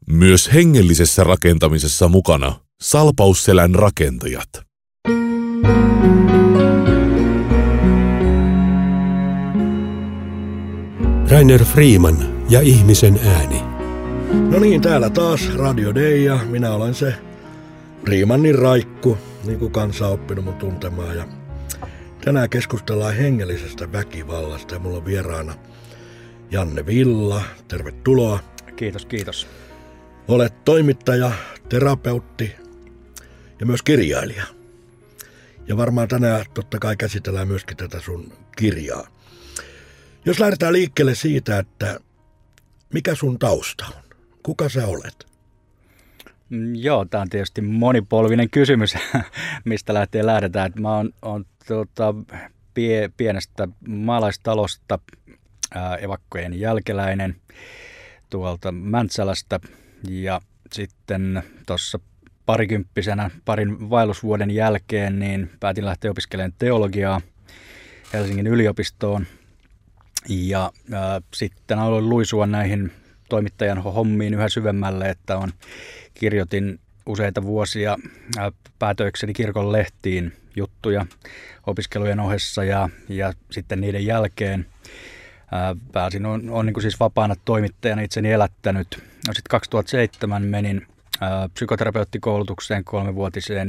Myös hengellisessä rakentamisessa mukana Salpausselän rakentajat. Rainer Freeman ja ihmisen ääni. No niin, täällä taas Radio Day ja minä olen se Freemanin Raikku, niin kuin kansa on oppinut mun tuntemaan. Ja tänään keskustellaan hengellisestä väkivallasta ja mulla on vieraana Janne Villa. Tervetuloa. Kiitos, kiitos. Olet toimittaja, terapeutti ja myös kirjailija. Ja varmaan tänään totta kai käsitellään myöskin tätä sun kirjaa. Jos lähdetään liikkeelle siitä, että mikä sun tausta on? Kuka sä olet? Joo, tämä on tietysti monipolvinen kysymys, mistä lähdetään. Mä oon pienestä maalaistalosta evakkojen jälkeläinen tuolta Mäntsälästä ja sitten tuossa parin vaellusvuoden jälkeen niin päätin lähteä opiskelemaan teologiaa Helsingin yliopistoon ja sitten aloin luisua näihin toimittajan hommiin yhä syvemmälle, että kirjoitin useita vuosia päätöikseni kirkon lehtiin juttuja opiskelujen ohessa ja sitten niiden jälkeen pääsin, on niin kuin siis vapaana toimittajana itseni elättänyt. No sitten 2007 menin psykoterapeuttikoulutukseen 3-vuotiseen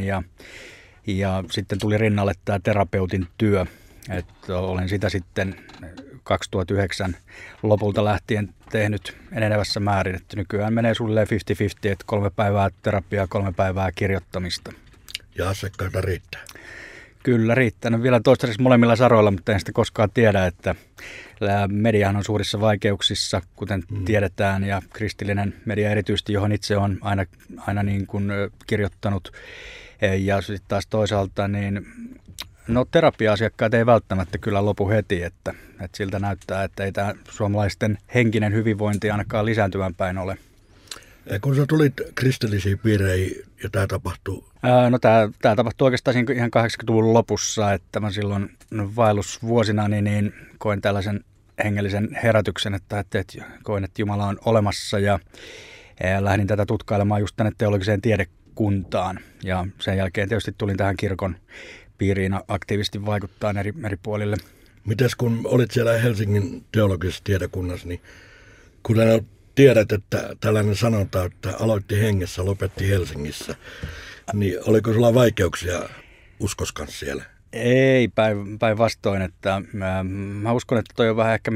ja sitten tuli rinnalle tämä terapeutin työ. Että olen sitä sitten 2009 lopulta lähtien tehnyt enenevässä määrin. Että nykyään menee sulle 50-50, että 3 päivää terapiaa, 3 päivää kirjoittamista. Ja asiakkaita riittää? Kyllä riittää. No vielä toistaiseksi molemmilla saroilla, mutta en sitä koskaan tiedä, että mediahan on suurissa vaikeuksissa, kuten tiedetään, ja kristillinen media erityisesti, johon itse on aina niin kuin kirjoittanut. Ja sitten taas toisaalta, niin terapia-asiakkaat ei välttämättä kyllä lopu heti, että siltä näyttää, että ei tämä suomalaisten henkinen hyvinvointi ainakaan lisääntyvän päin ole. Kun sä tulit kristillisiin piireihin ja tämä tapahtui? No tämä tapahtui oikeastaan ihan 80-luvun lopussa, että mä silloin vaellusvuosina niin koin tällaisen hengellisen herätyksen, että koin, että Jumala on olemassa ja lähdin tätä tutkailemaan just tänne teologiseen tiedekuntaan ja sen jälkeen tietysti tulin tähän kirkon piiriin aktiivisesti vaikuttaa eri puolille. Mites kun olit siellä Helsingin teologisessa tiedekunnassa, niin kuten tiedät, että tällainen sanonta, että aloitti hengessä, lopetti Helsingissä, niin oliko sulla vaikeuksia uskos kanssa siellä? Ei, päinvastoin, että mä uskon, että toi on vähän ehkä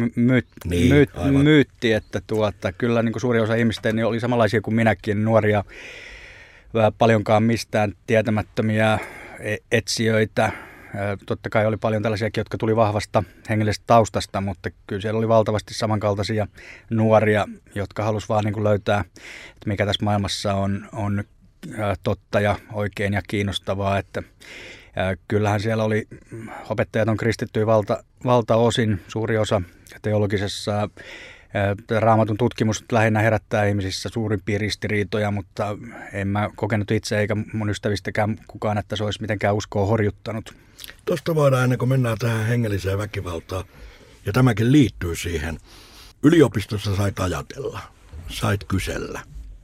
myytti, että kyllä niin kuin suuri osa ihmistä niin oli samanlaisia kuin minäkin, nuoria, paljonkaan mistään tietämättömiä etsijöitä. Totta kai oli paljon tällaisiakin, jotka tuli vahvasta hengellisestä taustasta, mutta kyllä siellä oli valtavasti samankaltaisia nuoria, jotka halusivat vaan niin kuin löytää, että mikä tässä maailmassa on totta ja oikein ja kiinnostavaa. Että kyllähän siellä oli, opettajat on kristittyjä valtaosin, suuri osa teologisessa. Raamatun tutkimus lähinnä herättää ihmisissä suurimpia ristiriitoja, mutta en mä kokenut itse eikä mun ystävistäkään kukaan, että se olisi mitenkään uskoa horjuttanut. Tuosta voidaan, ennen kuin mennään tähän hengelliseen väkivaltaan, ja tämäkin liittyy siihen. Yliopistossa sait ajatella, sait kysellä.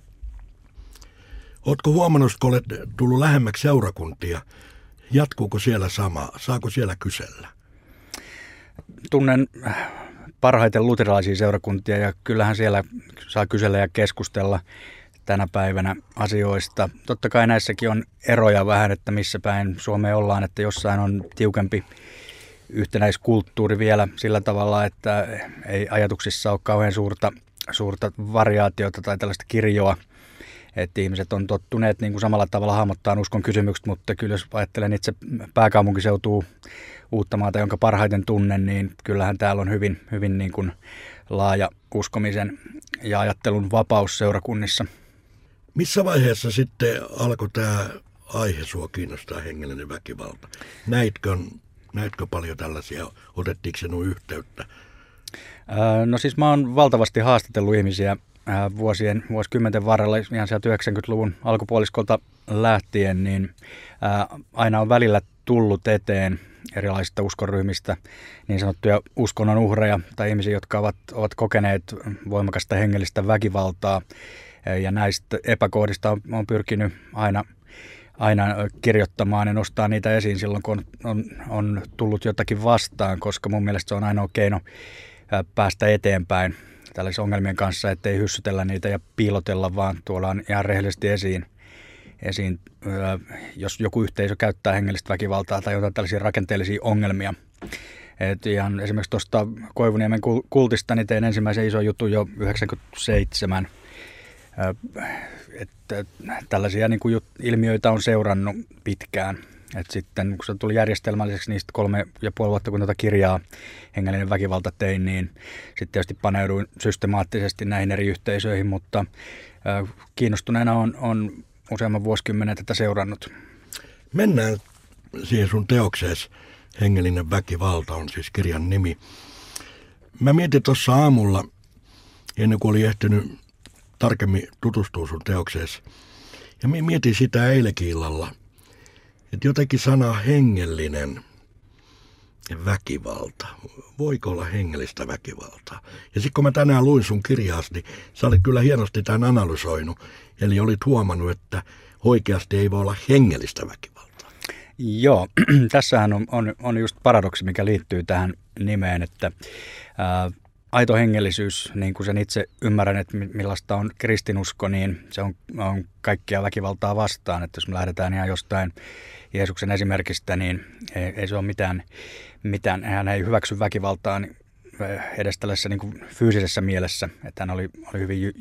Ootko huomannut, kun olet tullut lähemmäksi seurakuntia, jatkuuko siellä sama, saako siellä kysellä? Tunnen parhaiten luterilaisia seurakuntia ja kyllähän siellä saa kysellä ja keskustella tänä päivänä asioista. Totta kai näissäkin on eroja vähän, että missä päin Suomeen ollaan, että jossain on tiukempi yhtenäiskulttuuri vielä sillä tavalla, että ei ajatuksissa ole kauhean suurta variaatiota tai tällaista kirjoa. Että ihmiset on tottuneet niin kuin samalla tavalla hahmottaa uskon kysymykset, mutta kyllä jos ajattelen itse pääkaupunkiseutua Uuttamaata, jonka parhaiten tunnen, niin kyllähän täällä on hyvin niin kuin laaja uskomisen ja ajattelun vapaus seurakunnissa. Missä vaiheessa sitten alkoi tämä aihe sua kiinnostaa, hengellinen väkivalta? Näitkö paljon tällaisia? Otettiinko sinun yhteyttä? No siis mä oon valtavasti haastatellut ihmisiä vuosikymmenten varrella, ihan sieltä 90-luvun alkupuoliskolta lähtien, niin aina on välillä tullut eteen erilaisista uskonryhmistä niin sanottuja uskonnon uhreja tai ihmisiä, jotka ovat kokeneet voimakasta hengellistä väkivaltaa Ja näistä epäkohdista on pyrkinyt aina kirjoittamaan ja nostaa niitä esiin silloin, kun on tullut jotakin vastaan, koska mun mielestä se on ainoa keino päästä eteenpäin tällaisen ongelmien kanssa, ettei hyssytellä niitä ja piilotella, vaan tuodaan ihan rehellisesti esiin, jos joku yhteisö käyttää hengellistä väkivaltaa tai jotain tällaisia rakenteellisia ongelmia. Et ihan esimerkiksi tuosta Koivuniemen kultista niin tein ensimmäisen ison jutun jo 1997. Että tällaisia niin kuin ilmiöitä on seurannut pitkään. Et sitten kun se tuli järjestelmälliseksi niistä 3,5 vuotta, kun tätä kirjaa Hengellinen väkivalta tein, niin sitten tietysti paneuduin systemaattisesti näihin eri yhteisöihin, mutta kiinnostuneena on useamman vuosikymmenen tätä seurannut. Mennään siihen sun teokseesi. Hengellinen väkivalta on siis kirjan nimi. Mä mietin tuossa aamulla, ennen kuin oli ehtinyt tarkemmin tutustua sun teokseesi, ja mietin sitä eilenkin illalla, että jotenkin sana hengellinen väkivalta, voiko olla hengellistä väkivaltaa? Ja sitten kun mä tänään luin sun kirjaasi, niin sä olit kyllä hienosti tämän analysoinut, eli olit huomannut, että oikeasti ei voi olla hengellistä väkivaltaa. Joo, tässähän on just paradoksi, mikä liittyy tähän nimeen, että aito hengellisyys, niin kuin sen itse ymmärrän, että millaista on kristinusko, niin se on kaikkia väkivaltaa vastaan. Että jos me lähdetään ihan jostain Jeesuksen esimerkistä, niin ei se ole mitään. Hän ei hyväksy väkivaltaa edes tällaisessa niin kuin fyysisessä mielessä, että hän oli hyvin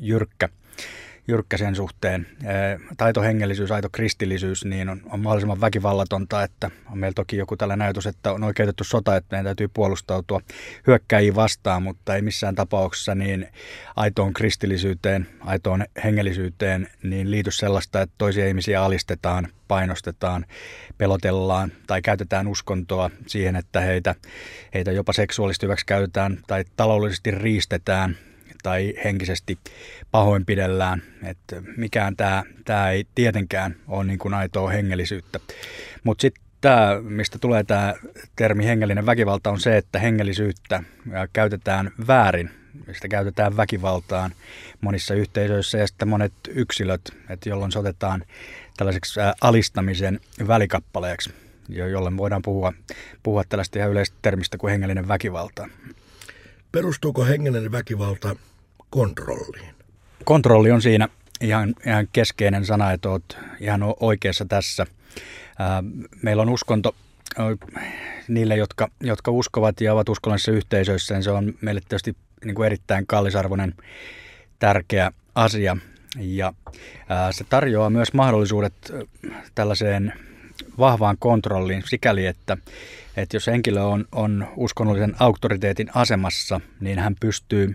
jyrkkä sen suhteen. Taito hengellisyys, aito kristillisyys niin on mahdollisimman väkivallatonta, että on meillä toki joku tällainen ajatus, että on oikeutettu sota, että meidän täytyy puolustautua hyökkäjiä vastaan, mutta ei missään tapauksessa niin aitoon kristillisyyteen, aitoon hengellisyyteen niin liity sellaista, että toisia ihmisiä alistetaan, painostetaan, pelotellaan tai käytetään uskontoa siihen, että heitä jopa seksuaalisesti hyväksikäytetään tai taloudellisesti riistetään tai henkisesti pahoinpidellään. Että mikään tämä ei tietenkään ole niin kuin aitoa hengellisyyttä. Mutta sitten tämä, mistä tulee tämä termi hengellinen väkivalta, on se, että hengellisyyttä käytetään väärin. Sitä käytetään väkivaltaan monissa yhteisöissä ja sitten monet yksilöt, että jolloin se otetaan tällaiseksi alistamisen välikappaleeksi, jolle voidaan puhua tällaista ihan yleistä termistä kuin hengellinen väkivalta. Perustuuko hengellinen väkivalta kontrolliin? Kontrolli on siinä ihan keskeinen sana, että olet ihan oikeassa tässä. Meillä on uskonto niille, jotka uskovat ja ovat uskonnollisissa yhteisöissä, niin se on meille tietysti niin kuin erittäin kallisarvoinen, tärkeä asia. Ja se tarjoaa myös mahdollisuudet tällaiseen vahvaan kontrolliin sikäli, että jos henkilö on uskonnollisen auktoriteetin asemassa, niin hän pystyy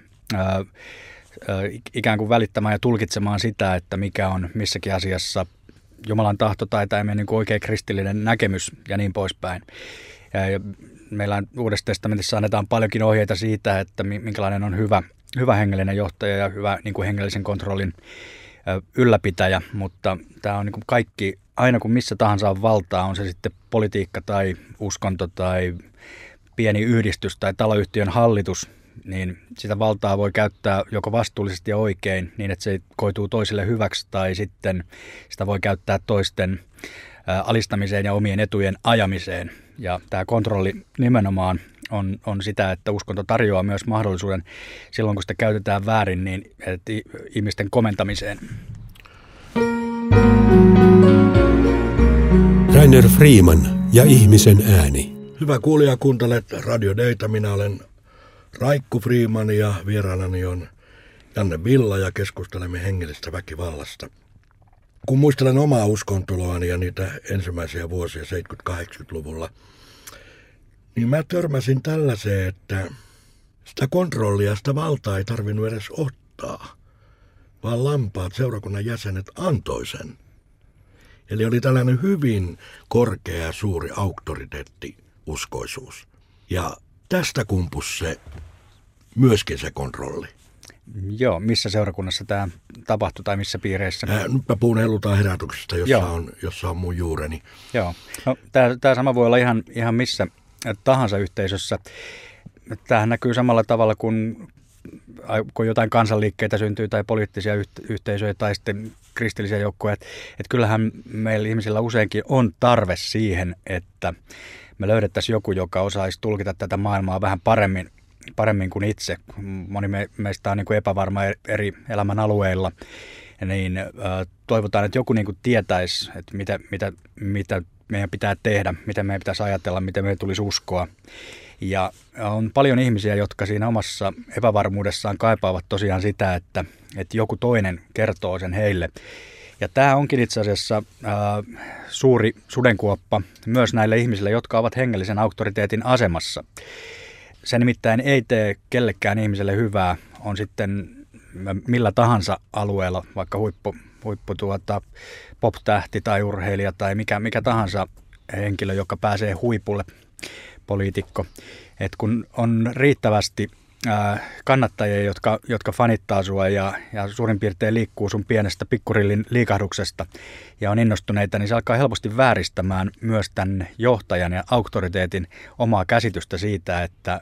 ikään kuin välittämään ja tulkitsemaan sitä, että mikä on missäkin asiassa Jumalan tahto tai tämä niin kuin oikea kristillinen näkemys ja niin poispäin. Ja meillä Uudessa testamentissa annetaan paljonkin ohjeita siitä, että minkälainen on hyvä hengellinen johtaja ja hyvä niin kuin hengellisen kontrollin ylläpitäjä, mutta tämä on niin kuin kaikki, aina kun missä tahansa on valtaa, on se sitten politiikka tai uskonto tai pieni yhdistys tai taloyhtiön hallitus, niin sitä valtaa voi käyttää joko vastuullisesti ja oikein niin, että se koituu toisille hyväksi tai sitten sitä voi käyttää toisten alistamiseen ja omien etujen ajamiseen. Ja tämä kontrolli nimenomaan on sitä, että uskonto tarjoaa myös mahdollisuuden silloin, kun sitä käytetään väärin, niin ihmisten komentamiseen. Rainer Freeman ja ihmisen ääni. Hyvä kuulija, kuuntelet Radio Dayta. Minä olen Raikku Freeman ja vieraanani on Janne Villa ja keskustelemme hengellisestä väkivallasta. Kun muistelen omaa uskontoloani ja niitä ensimmäisiä vuosia 70-80-luvulla, niin mä törmäsin tällaiseen, että sitä kontrollia, sitä valtaa ei tarvinnut edes ottaa, vaan lampaat, seurakunnan jäsenet antoi sen. Eli oli tällainen hyvin korkea ja suuri auktoriteettiuskoisuus. Ja tästä kumpusi se, myöskin se kontrolli. Joo, missä seurakunnassa tämä tapahtui tai missä piireissä? Nyt mä puhun Hellutaan herätyksestä, jossa on mun juureni. Joo, no, tämä sama voi olla ihan missä tahansa yhteisössä. Tämähän näkyy samalla tavalla kuin kun jotain kansanliikkeitä syntyy tai poliittisia yhteisöjä tai sitten kristillisiä joukkoja, että kyllähän meillä ihmisillä useinkin on tarve siihen, että me löydettäisiin joku, joka osaisi tulkita tätä maailmaa vähän paremmin kuin itse. Moni meistä on niin kuin epävarma eri elämän alueilla, niin toivotaan, että joku niin kuin tietäisi, että mitä meidän pitää tehdä, miten meidän pitäisi ajatella, miten meidän tulisi uskoa. Ja on paljon ihmisiä, jotka siinä omassa epävarmuudessaan kaipaavat tosiaan sitä, että joku toinen kertoo sen heille. Ja tämä onkin itse asiassa suuri sudenkuoppa myös näille ihmisille, jotka ovat hengellisen auktoriteetin asemassa. Se nimittäin ei tee kellekään ihmiselle hyvää, on sitten millä tahansa alueella, vaikka huippu pop-tähti tai urheilija tai mikä tahansa henkilö, joka pääsee huipulle, poliitikko. Et kun on riittävästi kannattajia, jotka fanittaa sua ja suurin piirtein liikkuu sun pienestä pikkurillin liikahduksesta ja on innostuneita, niin se alkaa helposti vääristämään myös tämän johtajan ja auktoriteetin omaa käsitystä siitä, että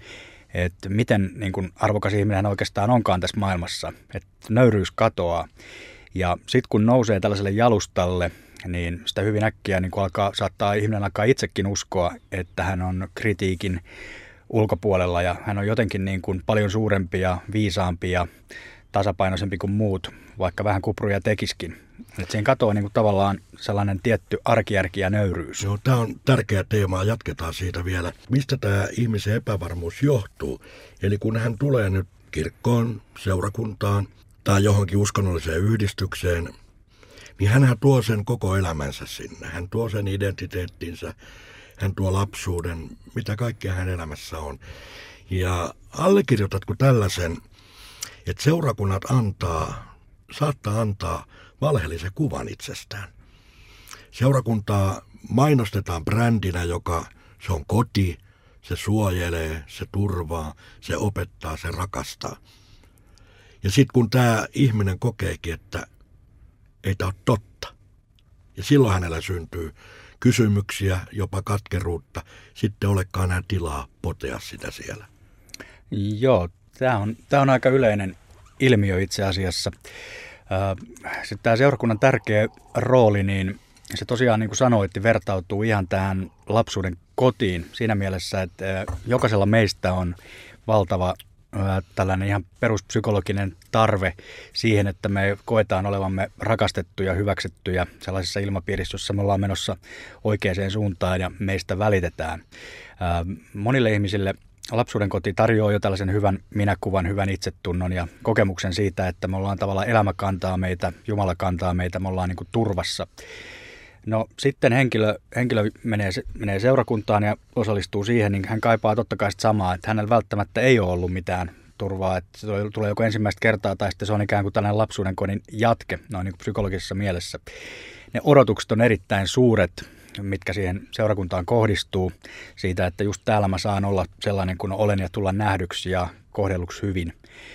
miten niin kuin arvokas ihminen hän oikeastaan onkaan tässä maailmassa. Että nöyryys katoaa. Ja sitten kun nousee tällaiselle jalustalle, niin sitä hyvin äkkiä niin saattaa ihminen alkaa itsekin uskoa, että hän on kritiikin ulkopuolella ja hän on jotenkin niin kuin paljon suurempi ja viisaampi ja tasapainoisempi kuin muut, vaikka vähän kupruja tekisikin. Että siinä katoaa niin kuin tavallaan sellainen tietty arkijärki ja nöyryys. Joo, tämä on tärkeä teema. Jatketaan siitä vielä. Mistä tämä ihmisen epävarmuus johtuu? Eli kun hän tulee nyt kirkkoon, seurakuntaan tai johonkin uskonnolliseen yhdistykseen, niin hänhän tuo sen koko elämänsä sinne. Hän tuo sen identiteettinsä, hän tuo lapsuuden, mitä kaikkea hän elämässä on. Ja allekirjoitatko tällaisen, että seurakunnat saattaa antaa valheellisen kuvan itsestään. Seurakuntaa mainostetaan brändinä, se on koti, se suojelee, se turvaa, se opettaa, se rakastaa. Ja sitten kun tämä ihminen kokeekin, että ei tämä ole totta, ja silloin hänellä syntyy kysymyksiä, jopa katkeruutta, sitten olekaan enää tilaa potea sitä siellä. Joo, tämä on aika yleinen ilmiö itse asiassa. Sitten tämä seurakunnan tärkeä rooli, niin se tosiaan niin kuin sanoit, vertautuu ihan tähän lapsuuden kotiin siinä mielessä, että jokaisella meistä on valtava tällainen ihan peruspsykologinen tarve siihen, että me koetaan olevamme rakastettuja, hyväksyttyjä sellaisessa ilmapiirissä, jossa me ollaan menossa oikeaan suuntaan ja meistä välitetään. Monille ihmisille lapsuuden koti tarjoaa jo tällaisen hyvän minäkuvan, hyvän itsetunnon ja kokemuksen siitä, että me ollaan tavallaan elämä kantaa meitä, Jumala kantaa meitä, me ollaan niin kuin turvassa. No sitten henkilö menee seurakuntaan ja osallistuu siihen, niin hän kaipaa totta kai sitä samaa, että hänellä välttämättä ei ole ollut mitään turvaa, että se tulee joko ensimmäistä kertaa tai sitten se on ikään kuin tällainen lapsuuden kodin jatke, noin niin kuin psykologisessa mielessä. Ne odotukset on erittäin suuret, mitkä siihen seurakuntaan kohdistuu siitä, että just täällä mä saan olla sellainen kuin olen ja tulla nähdyksi ja kohdelluksi hyvin.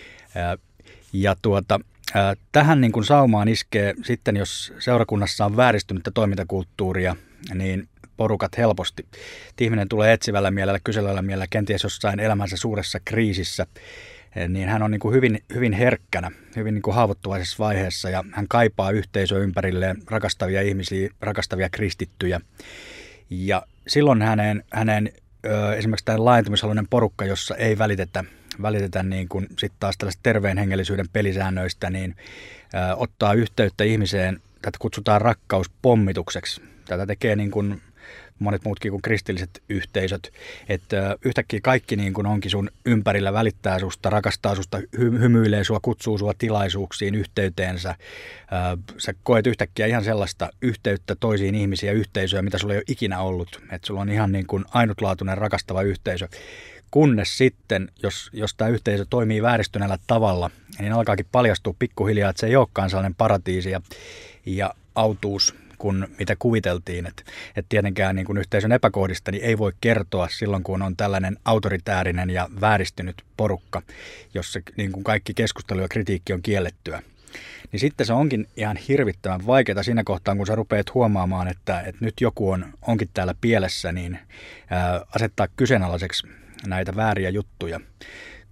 Ja tähän niin kuin saumaan iskee sitten, jos seurakunnassa on vääristynyttä toimintakulttuuria, niin porukat helposti. Ihminen tulee etsivällä mielellä, kyselevällä mielellä, kenties jossain elämänsä suuressa kriisissä, niin hän on niin kuin hyvin herkkänä, hyvin niin kuin haavoittuvaisessa vaiheessa ja hän kaipaa yhteisöä ympärilleen, rakastavia ihmisiä, rakastavia kristittyjä. Ja silloin hänen esimerkiksi tämä laajentumishaluinen porukka, jossa ei välitetä niin kuin sitten taas tällaista terveen hengellisyyden pelisäännöistä, niin ottaa yhteyttä ihmiseen, tätä kutsutaan rakkauspommitukseksi. Tätä tekee niin kuin monet muutkin kuin kristilliset yhteisöt, että yhtäkkiä kaikki niin kuin onkin sun ympärillä, välittää susta, rakastaa susta, hymyilee sua, kutsuu sua tilaisuuksiin, yhteyteensä. Sä koet yhtäkkiä ihan sellaista yhteyttä toisiin ihmisiin ja yhteisöön, mitä sulla ei ole ikinä ollut. Että sulla on ihan niin kuin ainutlaatuinen rakastava yhteisö. Kunnes sitten, jos tämä yhteisö toimii vääristyneellä tavalla, niin alkaakin paljastua pikkuhiljaa, että se ei olekaan sellainen paratiisi ja autuus, kuin mitä kuviteltiin. Että tietenkään niin kuin yhteisön epäkohdista niin ei voi kertoa silloin, kun on tällainen autoritäärinen ja vääristynyt porukka, jossa niin kuin kaikki keskustelu ja kritiikki on kiellettyä. Niin sitten se onkin ihan hirvittävän vaikeaa siinä kohtaa, kun sä rupeat huomaamaan, että nyt joku onkin täällä pielessä, niin asettaa kyseenalaiseksi näitä vääriä juttuja.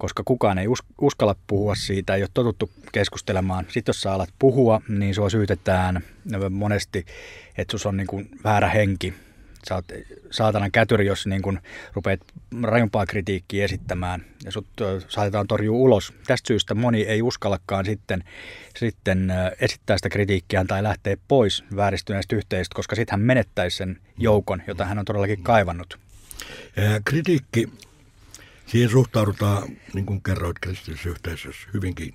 koska kukaan ei uskalla puhua siitä, ei ole totuttu keskustelemaan. Sitten jos sä alat puhua, niin sua syytetään monesti, että sus on niin kuin väärä henki. Sä oot saatanan kätyri, jos niin kun rupeat rajumpaa kritiikkiä esittämään ja sut saatetaan torjua ulos. Tästä syystä moni ei uskallakaan sitten esittää sitä kritiikkiä tai lähteä pois vääristyneestä yhteisöstä, koska sitten hän menettäisi sen joukon, jota hän on todellakin kaivannut. Kritiikki, siihen suhtaudutaan, niin kuin kerroit kristillisessä yhteisössä,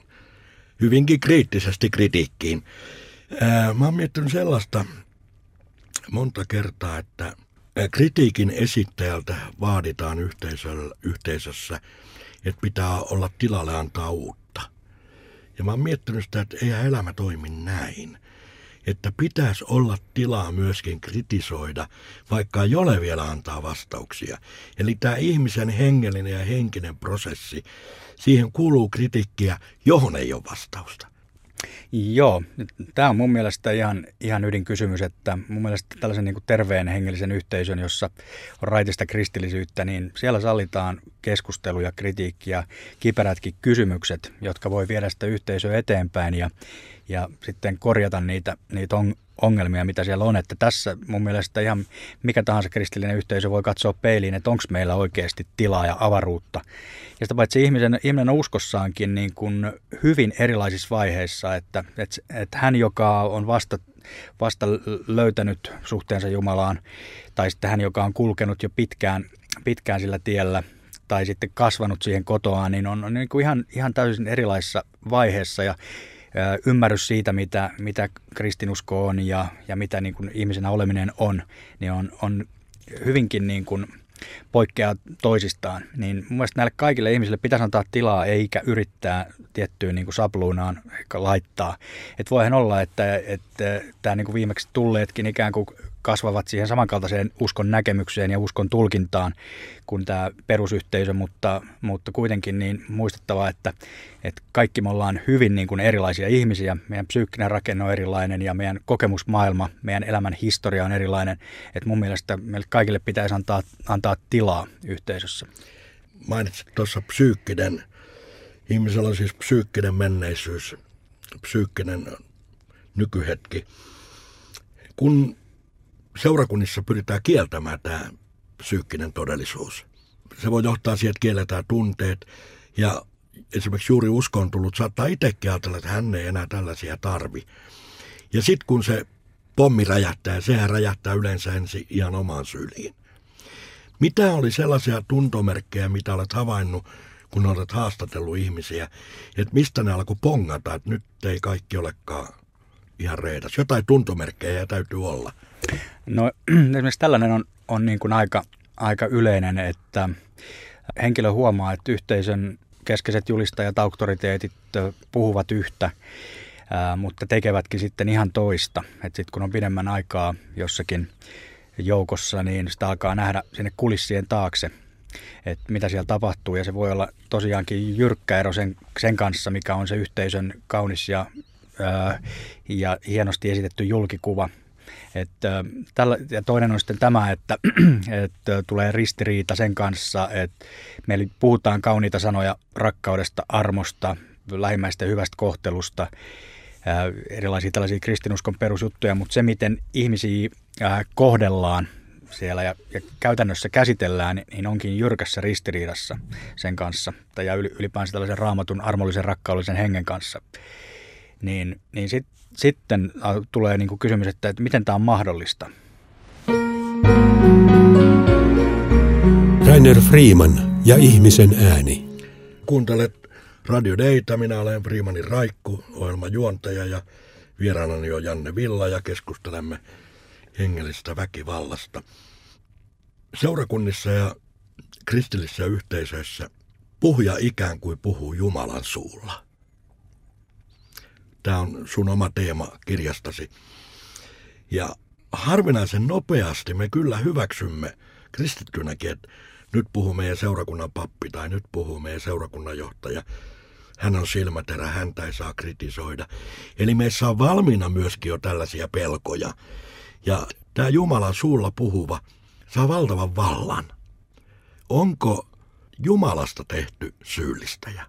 hyvinkin kriittisesti kritiikkiin. Mä oon miettinyt sellaista monta kertaa, että kritiikin esittäjältä vaaditaan yhteisössä, että pitää olla tilalle antaa uutta. Ja mä oon miettinyt sitä, että eihän elämä toimi näin. Että pitäisi olla tilaa myöskin kritisoida, vaikka ei ole vielä antaa vastauksia. Eli tämä ihmisen hengellinen ja henkinen prosessi, siihen kuuluu kritiikkiä, johon ei ole vastausta. Joo, tämä on mun mielestä ihan ydinkysymys, että mun mielestä tällaisen niin kuin terveen hengellisen yhteisön, jossa on raitista kristillisyyttä, niin siellä sallitaan keskusteluja, kritiikkiä, kiperätkin kysymykset, jotka voi viedä sitä yhteisöä eteenpäin ja sitten korjata niitä ongelmia, mitä siellä on. Että tässä mun mielestä ihan mikä tahansa kristillinen yhteisö voi katsoa peiliin, että onko meillä oikeasti tilaa ja avaruutta. Ja sitä paitsi ihminen on uskossaankin niin kuin hyvin erilaisissa vaiheissa, että hän, joka on vasta löytänyt suhteensa Jumalaan, tai sitten hän, joka on kulkenut jo pitkään sillä tiellä, tai sitten kasvanut siihen kotoaan, niin on niin kuin ihan täysin erilaisissa vaiheissa, ja ymmärrys siitä, mitä kristinusko on ja mitä niin kuin ihmisenä oleminen on, niin on hyvinkin niin kuin poikkeaa toisistaan. Niin mun mielestä näille kaikille ihmisille pitäisi antaa tilaa eikä yrittää tiettyyn niin kuin sabluunaan laittaa. Että voihan olla, että tämä niin kuin viimeksi tulleetkin ikään kuin kasvavat siihen samankaltaiseen uskon näkemykseen ja uskon tulkintaan kuin tämä perusyhteisö, mutta kuitenkin niin muistettava, että kaikki me ollaan hyvin niin kuin erilaisia ihmisiä. Meidän psyykkinen rakenne on erilainen ja meidän kokemusmaailma, meidän elämän historia on erilainen. Että mun mielestä meille kaikille pitäisi antaa tilaa yhteisössä. Mainitsit tuossa psyykkinen. Ihmisellä on siis psyykkinen menneisyys, psyykkinen nykyhetki. Kun seurakunnissa pyritään kieltämään tämä psyykkinen todellisuus. Se voi johtaa siihen, että kielletään tunteet. Ja esimerkiksi juuri uskoon tullut saattaa itsekin ajatella, että hän ei enää tällaisia tarvi. Ja sitten kun se pommi räjähtää, sehän räjähtää yleensä ensin ihan omaan syliin. Mitä oli sellaisia tuntomerkkejä, mitä olet havainnut, kun olet haastatellut ihmisiä, että mistä ne alkoi pongata, että nyt ei kaikki olekaan ihan reidas. Jotain tuntomerkkejä täytyy olla. No esimerkiksi tällainen on niin kuin aika yleinen, että henkilö huomaa, että yhteisön keskeiset julistajat, auktoriteetit puhuvat yhtä, mutta tekevätkin sitten ihan toista. Että sitten kun on pidemmän aikaa jossakin joukossa, niin sitä alkaa nähdä sinne kulissien taakse, että mitä siellä tapahtuu. Ja se voi olla tosiaankin jyrkkä ero sen kanssa, mikä on se yhteisön kaunis ja hienosti esitetty julkikuva. Ja toinen on sitten tämä, että tulee ristiriita sen kanssa, että meillä puhutaan kauniita sanoja rakkaudesta, armosta, lähimmäisten hyvästä kohtelusta, erilaisia tällaisia kristinuskon perusjuttuja, mutta se, miten ihmisiä kohdellaan siellä ja käytännössä käsitellään, niin onkin jyrkässä ristiriidassa sen kanssa, ja ylipäänsä tällaisen raamatun armollisen rakkaudellisen hengen kanssa. Niin sitten tulee niin kuin kysymys, että miten tämä on mahdollista. Rainer Freeman ja ihmisen ääni. Kuuntelet Radio Dayta, minä olen Freemanin Raikku, ohjelman juontaja ja vieraanani on Janne Villa ja keskustelemme hengellisestä väkivallasta. Seurakunnissa ja kristillisissä yhteisöissä puhuja ikään kuin puhuu Jumalan suulla. Tämä on sun oma teema kirjastasi. Ja harvinaisen nopeasti me kyllä hyväksymme kristittynäkin, että nyt puhuu meidän seurakunnan pappi tai nyt puhuu meidän seurakunnan johtaja. Hän on silmäterä, häntä ei saa kritisoida. Eli meissä on valmiina myöskin jo tällaisia pelkoja. Ja tämä Jumalan suulla puhuva saa valtavan vallan. Onko Jumalasta tehty syyllistäjä?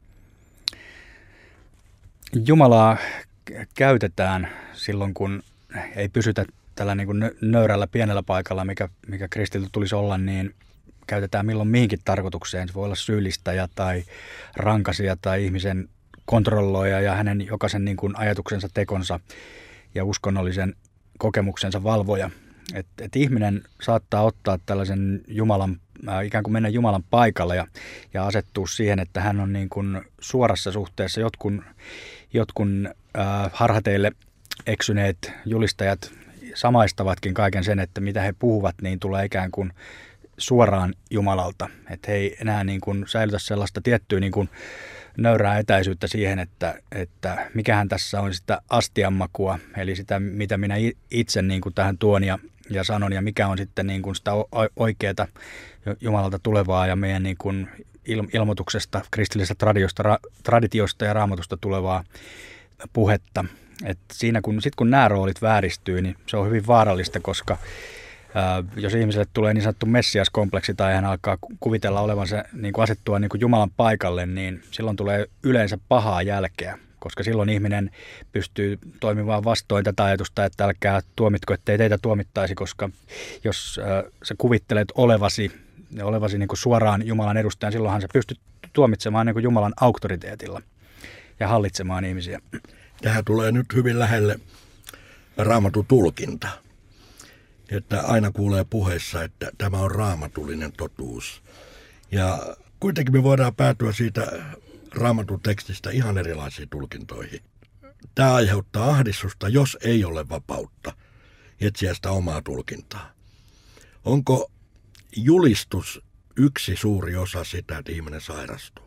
Jumalaa käytetään silloin, kun ei pysytä tällä niin kuin nöyrällä pienellä paikalla, mikä kristillä tulisi olla, niin käytetään milloin mihinkin tarkoitukseen. Se voi olla syyllistäjä tai rankasija tai ihmisen kontrolloija ja hänen jokaisen niin kuin ajatuksensa, tekonsa ja uskonnollisen kokemuksensa valvoja. Et ihminen saattaa ottaa tällaisen Jumalan, ikään kuin mennä Jumalan paikalle ja asettua siihen, että hän on niin kuin suorassa suhteessa. Jotkun harhateille eksyneet julistajat samaistavatkin kaiken sen, että mitä he puhuvat, niin tulee ikään kuin suoraan Jumalalta. Että he ei enää niin kuin säilytä sellaista tiettyä niin kuin nöyrää etäisyyttä siihen, että mikähän tässä on sitä astianmakua, eli sitä, mitä minä itse niin kuin tähän tuon ja sanon, ja mikä on sitten niin kuin sitä oikeaa Jumalalta tulevaa ja meidän niin kuin ilmoituksesta, kristillisestä traditiosta ja raamatusta tulevaa puhetta. Et siinä kun nämä roolit vääristyy, niin se on hyvin vaarallista, koska jos ihmiselle tulee niin sanottu messiaskompleksi tai hän alkaa kuvitella olevansa, niin kuin asettua niin kuin Jumalan paikalle, niin silloin tulee yleensä pahaa jälkeä, koska silloin ihminen pystyy toimimaan vastoin tätä ajatusta, että älkää tuomitko, ettei teitä tuomittaisi, koska jos sä kuvittelet olevasi niin kuin suoraan Jumalan edustajan, silloinhan sä pystyt tuomitsemaan niin kuin Jumalan auktoriteetilla ja hallitsemaan ihmisiä. Tähän tulee nyt hyvin lähelle Raamatun tulkinta. Että aina kuulee puheissa, että tämä on raamatullinen totuus. Ja kuitenkin me voidaan päätyä siitä Raamatun tekstistä ihan erilaisiin tulkintoihin. Tämä aiheuttaa ahdistusta, jos ei ole vapautta etsiä sitä omaa tulkintaa. Onko julistus yksi suuri osa sitä, että ihminen sairastuu?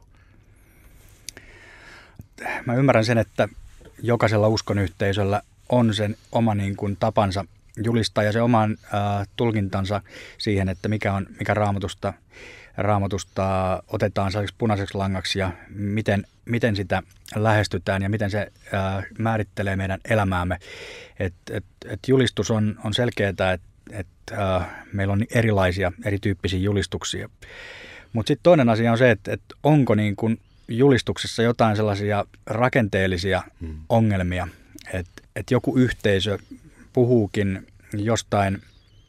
Mä ymmärrän sen, että jokaisella uskonyhteisöllä on sen oma niin kuin tapansa julistaa ja se oman tulkintansa siihen, että mikä raamatusta otetaan punaiseksi langaksi ja miten sitä lähestytään ja miten se määrittelee meidän elämäämme. Et julistus on selkeää, että meillä on erilaisia, erityyppisiä julistuksia. Mutta sitten toinen asia on se, että onko niin kun julistuksessa jotain sellaisia rakenteellisia ongelmia, että joku yhteisö puhuukin jostain,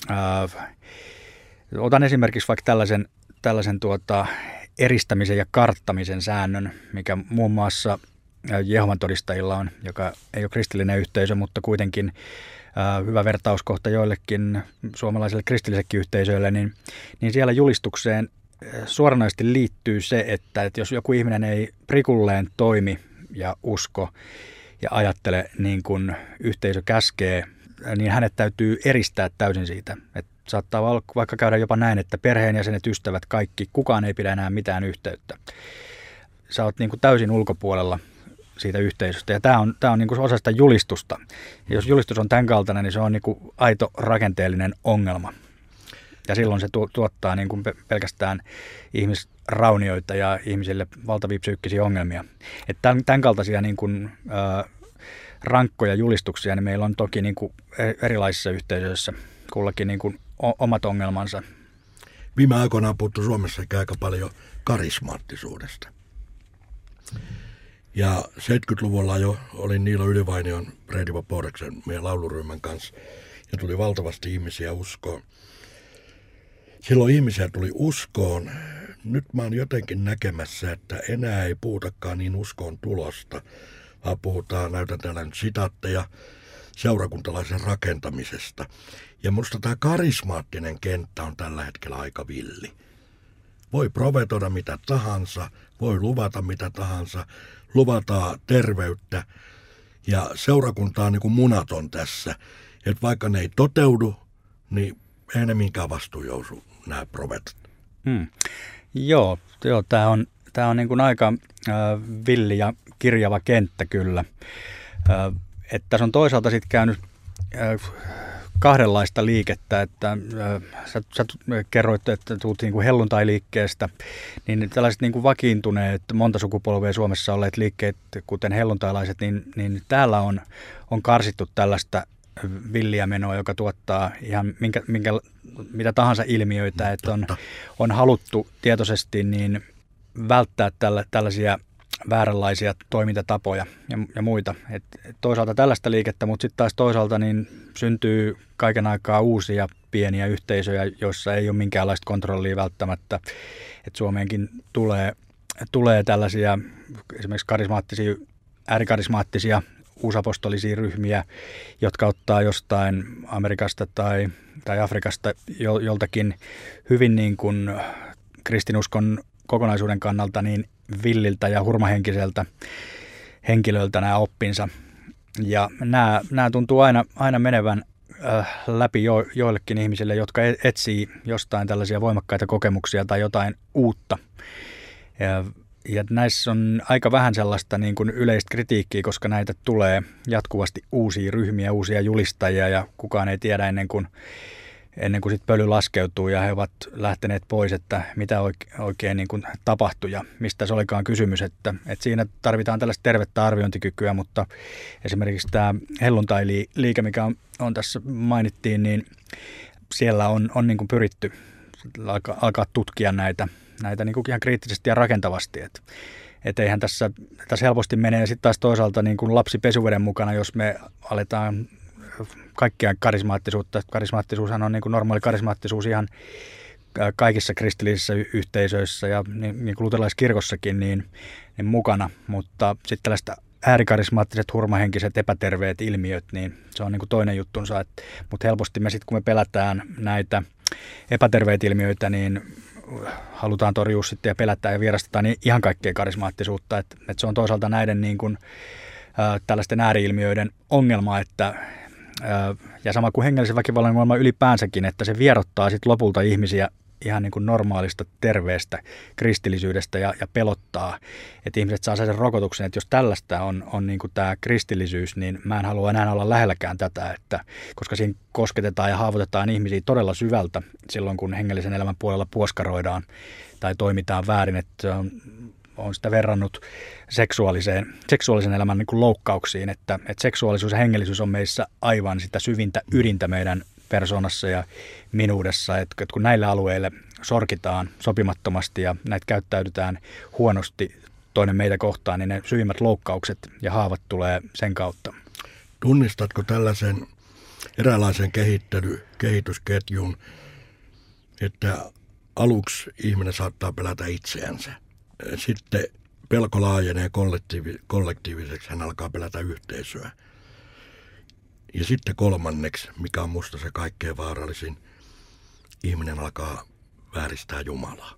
otan esimerkiksi vaikka tällaisen eristämisen ja karttamisen säännön, mikä muun muassa Jehovan todistajilla on, joka ei ole kristillinen yhteisö, mutta kuitenkin hyvä vertauskohta joillekin suomalaisille kristillisellekin yhteisöille, niin siellä julistukseen suoranaisesti liittyy se, että jos joku ihminen ei prikulleen toimi ja usko ja ajattele niin kuin yhteisö käskee, niin hänet täytyy eristää täysin siitä. Et saattaa vaikka käydä jopa näin, että perheenjäsenet, ystävät, kaikki, kukaan ei pidä enää mitään yhteyttä. Sä oot niin kuin täysin ulkopuolella siitä yhteisöstä ja tämä on niin kuin osa sitä julistusta. Ja jos julistus on tämän kaltainen, niin se on niin kuin aito rakenteellinen ongelma. Ja silloin se tuottaa niin kuin pelkästään ihmisraunioita ja ihmisille valtavia psyykkisiä ongelmia. Että tämän kaltaisia niin kuin, rankkoja julistuksia, niin meillä on toki niin kuin erilaisissa yhteisöissä kullakin niin kuin omat ongelmansa. Viime aikoina on puhuttu Suomessa aika paljon karismaattisuudesta. Ja 70-luvulla jo olin Niilo Ylivainion, Reidi Vaporeksen, meidän lauluryhmän kanssa, ja tuli valtavasti ihmisiä uskoon. Silloin ihmisiä tuli uskoon. Nyt mä oon jotenkin näkemässä, että enää ei puhutakaan niin uskoon tulosta, vaan puhutaan, näytän täällä nyt sitaatteja, seurakuntalaisen rakentamisesta. Ja musta tämä karismaattinen kenttä on tällä hetkellä aika villi. Voi profetoida mitä tahansa, voi luvata mitä tahansa, luvataan terveyttä. Ja seurakunta on niin kuin munaton tässä, että vaikka ne ei toteudu, niin ei ne minkään vastuun jousu nämä profeetat. Joo, tämä on niin kuin aika villi ja kirjava kenttä kyllä. Että tässä on toisaalta sitten käynyt kahdenlaista liikettä, että sä kerroit, että tulet niin kuin helluntai-liikkeestä, niin tällaiset niin kuin vakiintuneet, monta sukupolvea Suomessa olleet liikkeet, kuten helluntailaiset, niin täällä on karsittu tällaista villiä menoa, joka tuottaa ihan mitä tahansa ilmiöitä, että on haluttu tietoisesti niin välttää tällaisia vääränlaisia toimintatapoja ja muita. Et toisaalta tällaista liikettä, mutta sitten taas toisaalta niin syntyy kaiken aikaa uusia pieniä yhteisöjä, joissa ei ole minkäänlaista kontrollia välttämättä. Et Suomeenkin tulee tällaisia esimerkiksi äärikarismaattisia uusapostolisia ryhmiä, jotka ottaa jostain Amerikasta tai Afrikasta joltakin hyvin niin kuin kristinuskon kokonaisuuden kannalta niin villiltä ja hurmahenkiseltä henkilöltä nämä oppinsa. Ja nämä tuntuu aina menevän läpi joillekin ihmisille, jotka etsii jostain tällaisia voimakkaita kokemuksia tai jotain uutta. Ja näissä on aika vähän sellaista niin kuin yleistä kritiikkiä, koska näitä tulee jatkuvasti uusia ryhmiä, uusia julistajia ja kukaan ei tiedä ennen kuin sit pöly laskeutuu ja he ovat lähteneet pois, että mitä oikein niin kuin tapahtui ja mistä se olikaan kysymys. Että siinä tarvitaan tällaista tervettä arviointikykyä, mutta esimerkiksi tämä helluntai-liike, mikä on tässä mainittiin, niin siellä on niin kuin pyritty alkaa tutkia näitä niin kuin ihan kriittisesti ja rakentavasti. Että eihän tässä helposti menee. Ja sitten taas toisaalta niin kuin lapsi pesuveden mukana, jos me aletaan kaikkia karismaattisuutta. Karismaattisuushan on niin kuin normaali karismaattisuus ihan kaikissa kristillisissä yhteisöissä ja niin kuin luterilaiskirkossakin niin mukana. Mutta sitten tällaista äärikarismaattiset, hurmahenkiset, epäterveet ilmiöt, niin se on niin kuin toinen juttunsa. Mutta helposti me sitten, kun me pelätään näitä epäterveitä ilmiöitä, niin halutaan torjua sitten ja pelättää ja vierastetaan niin ihan kaikkea karismaattisuutta. Että se on toisaalta näiden niin kuin, tällaisten ääriilmiöiden ongelma, ja sama kuin hengellisen väkivallan ongelma ylipäänsäkin, että se vierottaa sitten lopulta ihmisiä ihan niin kuin normaalista, terveestä kristillisyydestä ja pelottaa, että ihmiset saa sen rokotuksen, että jos tällaista on niin kuin tämä kristillisyys, niin mä en halua enää olla lähelläkään tätä, koska siinä kosketetaan ja haavoitetaan ihmisiä todella syvältä silloin, kun hengellisen elämän puolella puoskaroidaan tai toimitaan väärin, että olen sitä verrannut seksuaalisen elämän niin kuin loukkauksiin, että seksuaalisuus ja hengellisyys on meissä aivan sitä syvintä ydintä meidän persoonassa ja minuudessa, että kun näillä alueille sorkitaan sopimattomasti ja näitä käyttäydytään huonosti toinen meitä kohtaan, niin ne syvimmät loukkaukset ja haavat tulee sen kautta. Tunnistatko tällaisen eräänlaisen kehitysketjun, että aluksi ihminen saattaa pelätä itseänsä, sitten pelko laajenee kollektiiviseksi, hän alkaa pelätä yhteisöä. Ja sitten kolmanneksi, mikä on musta se kaikkein vaarallisin, ihminen alkaa vääristää Jumalaa.